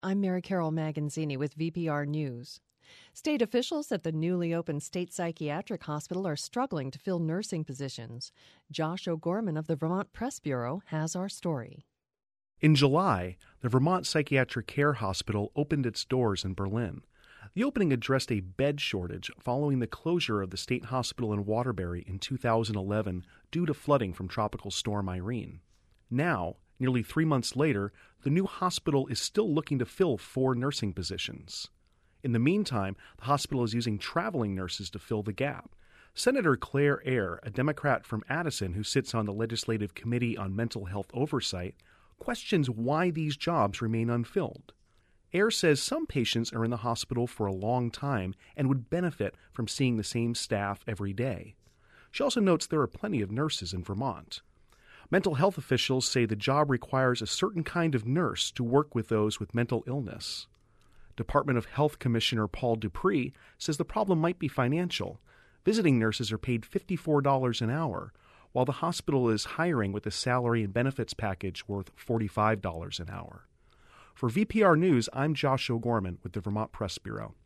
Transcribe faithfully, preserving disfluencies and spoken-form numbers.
I'm Mary Carol Maganzini with V P R News. State officials at the newly opened State Psychiatric Hospital are struggling to fill nursing positions. Josh O'Gorman of the Vermont Press Bureau has our story. In July, the Vermont Psychiatric Care Hospital opened its doors in Berlin. The opening addressed a bed shortage following the closure of the state hospital in Waterbury in two thousand eleven due to flooding from Tropical Storm Irene. Now, nearly three months later, the new hospital is still looking to fill four nursing positions. In the meantime, the hospital is using traveling nurses to fill the gap. Senator Claire Ayer, a Democrat from Addison who sits on the Legislative Committee on Mental Health Oversight, questions why these jobs remain unfilled. Ayer says some patients are in the hospital for a long time and would benefit from seeing the same staff every day. She also notes there are plenty of nurses in Vermont. Mental health officials say the job requires a certain kind of nurse to work with those with mental illness. Department of Health Commissioner Paul Dupree says the problem might be financial. Visiting nurses are paid fifty-four dollars an hour, while the hospital is hiring with a salary and benefits package worth forty-five dollars an hour. For V P R News, I'm Josh O'Gorman with the Vermont Press Bureau.